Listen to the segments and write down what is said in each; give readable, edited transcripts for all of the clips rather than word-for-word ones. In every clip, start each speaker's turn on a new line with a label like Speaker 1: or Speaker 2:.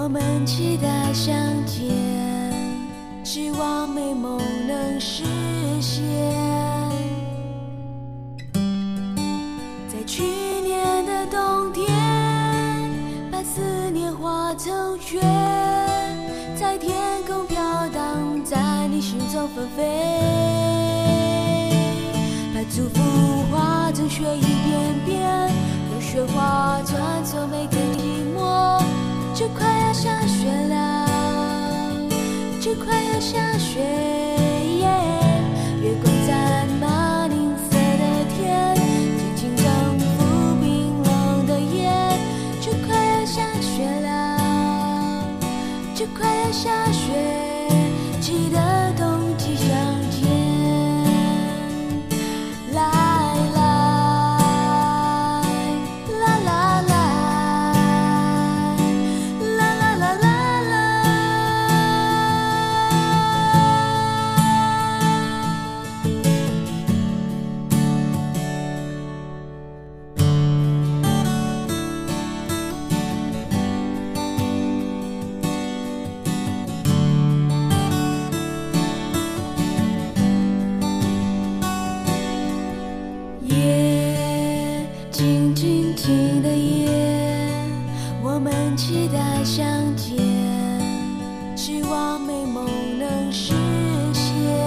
Speaker 1: 我们期待相见，希望美梦能实现。在去年的冬天，把思念化成雪，在天空飘荡，在你心中纷飞。把祝福化成雪一片片，有雪花穿梭每个寂寞。就快要下雪了，就快要下雪，月光沾满银色的天，轻轻征服冰冷的夜。就快要下雪了，就快要下雪，记得冬季相见。来啦啦啦，静静静的夜，我们期待相见，希望美梦能实现。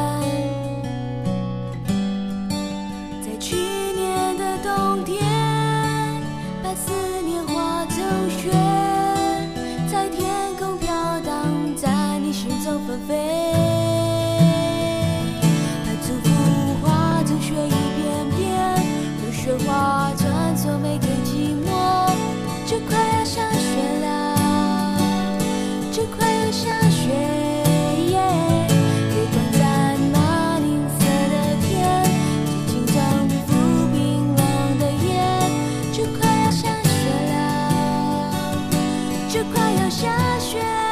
Speaker 1: 在去年的冬天，把思念化成雪，在天空飘荡，在你心中纷飞。把祝福化成雪一片片，有雪花穿梭每个寂寞。就快要下雪了，就快要下雪，月光沾满银色的天，轻轻征服冰冷的夜。就快要下雪了，就快要下雪。